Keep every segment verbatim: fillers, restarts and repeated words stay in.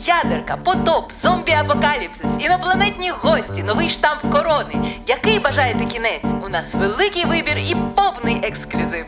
ядерка, потоп, зомбі-апокаліпсис, інопланетні гості, новий штамп корони. Який бажаєте кінець? У нас великий вибір і повний ексклюзив.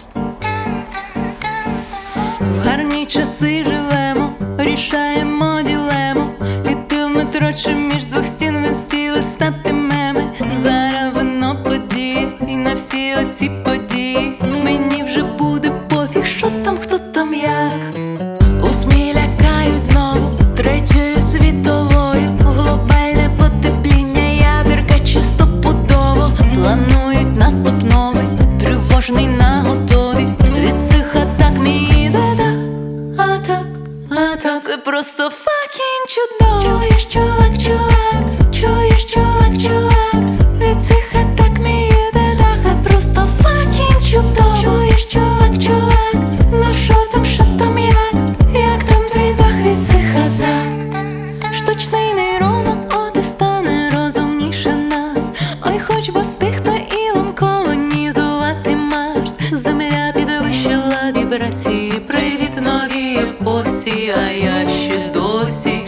В гарні часи живемо, рішаємо ділему. Літи в метро чи між двох стін він стіли стати меми. Зараз вино події і на всі оці події мені вже буде пофіг, що там, хто там, як. У СМІ лякають знову третьою світовою. Глобальне потепління, ядерка чистопудово. Планують наступ новий, тривожний наготові. Від цих атак мій да-да, атак, атак. Це просто факін чудово. Чуєш, чувак, чувак, чуєш, чувак, чувак. Від цих атак мій да-да. Це просто факін чудово. Чуєш, чувак, чувак. Ну що там, що там, як? Як там твій дах від цих атак? Штучний нейронок от і стане розумніше нас. Ой, хоч би встиг та Ілон колонізувати Марс. Земля підвищила вібрації, привіт новій епосі, а я ще досі